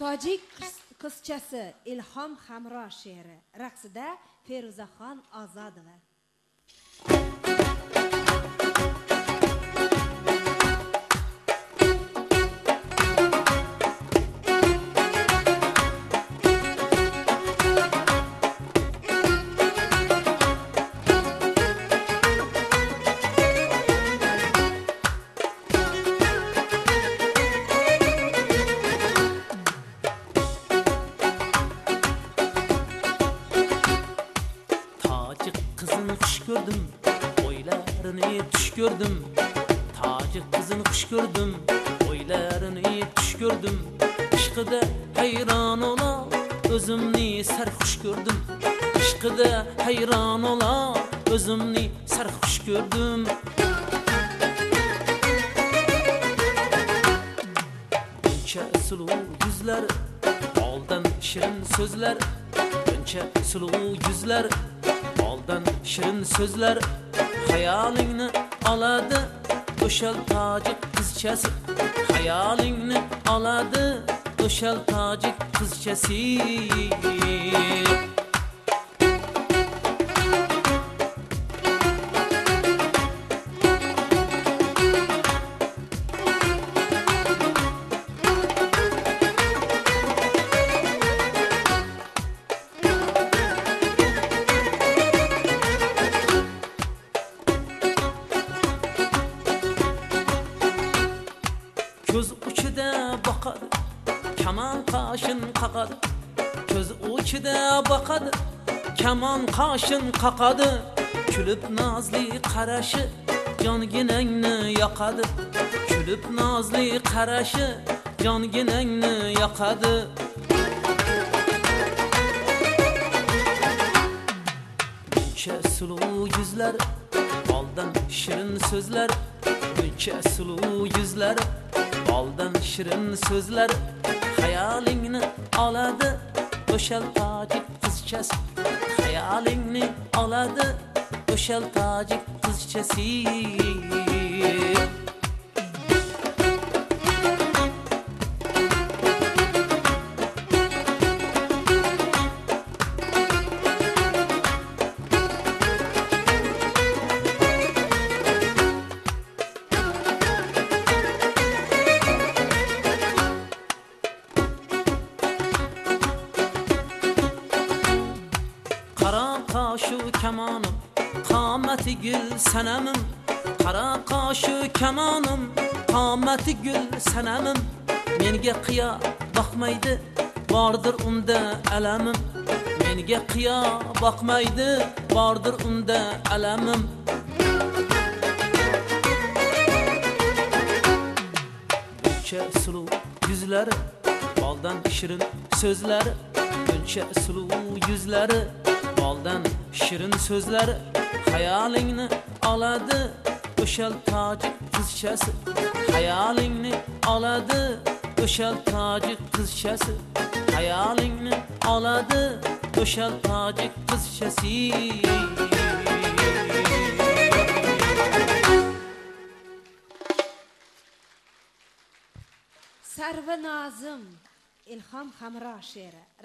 Tojik qizchasi Ilhom Hamro she'ri raqsida Feruzaxon Ozodova. Gördüm, oylarını tuş gördüm. Tacik kızını kuş gördüm, oylarını tuş gördüm. Aşkıda hayran ola, özümni sarhoş gördüm. Aşkıda hayran ola, özümni sarhoş gördüm. Önce sulu yüzler, aldan şirin sözler. Önce sulu yüzler, aldan şirin sözler. Hayalingni aladi o'shal tojik qizchasi. Hayalingni aladi o'shal tojik qizchasi. Göz uçida boqadi, kaman qoshin qaqadi. Göz uçida boqadi, kaman qoshin qaqadi. Kulib nozli qarashi jonginangni yoqadi. Kulib nozli qarashi jonginangni yoqadi. Buncha suluv yuzlar, oldan shirin so'zlar. Buncha suluv yuzlar, aldan shirin sözler. Hayalingni oladi o'shal tojik qizchasi. Hayalingni oladi o'shal tojik qizchasi. Kaşı kemanım, kameti gül senemim. Kara kaşı kemanım, kameti gül senemim. Menga qiya bakmaydı, vardır unda alamim. Menga qiya bakmaydı, vardır unda alamim. Buncha suluv yüzleri, baldan shirin sözleri. Buncha suluv yüzleri, baldan shirin sözleri. Hayalingni oladi o'shal tojik qizchasi. Hayalingni oladi o'shal tojik qizchasi. Hayalingni oladi o'shal tojik qizchasi. Sarva Nozim Ilhom Hamro she'ri